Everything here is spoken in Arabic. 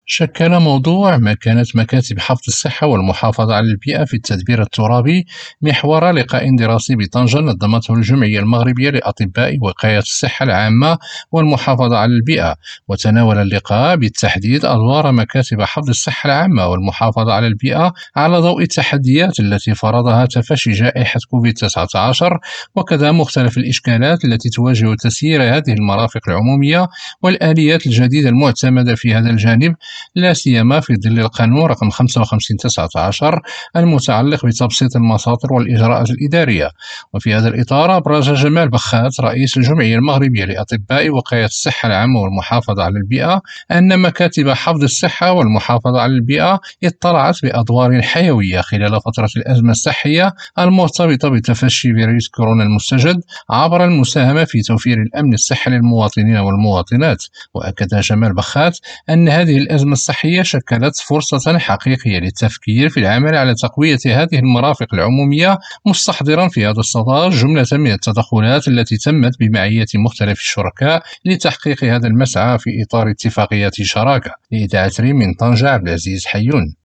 شكل موضوع مكانة مكاتب حفظ الصحة والمحافظة على البيئة في التدبير الترابي محور لقاء دراسي بطنجة نظمته الجمعية المغربية لأطباء وقاية الصحة العامة والمحافظة على البيئة. وتناول اللقاء بالتحديد أدوار مكاتب حفظ الصحة العامة والمحافظة على البيئة على ضوء التحديات التي فرضها تفشي جائحة كوفيد-19، وكذا مختلف الإشكالات التي تواجه تسيير هذه المرافق العمومية والآليات الجديدة المعتمدة في هذا الجانب، لا سيما في ظل القانون رقم 55/19 المتعلق بتبسيط المصادر والإجراءات الإدارية. وفي هذا الإطار أبرز جمال بخات رئيس الجمعية المغربية لأطباء وقاية الصحة العامة والمحافظة على البيئة أن مكاتب حفظ الصحة والمحافظة على البيئة اطلعت بأدوار حيوية خلال فترة الأزمة الصحية المرتبطة بتفشي فيروس كورونا المستجد عبر المساهمة في توفير الأمن الصحي للمواطنين والمواطنات. وأكد جمال بخات أن هذه الأزمة الصحية شكلت فرصة حقيقية للتفكير في العمل على تقوية هذه المرافق العمومية، مستحضرا في هذا الصدد جملة من التدخلات التي تمت بمعية مختلف الشركاء لتحقيق هذا المسعى في إطار اتفاقية شراكة. لإذاعة ريم من طنجة، عبد العزيز حيون.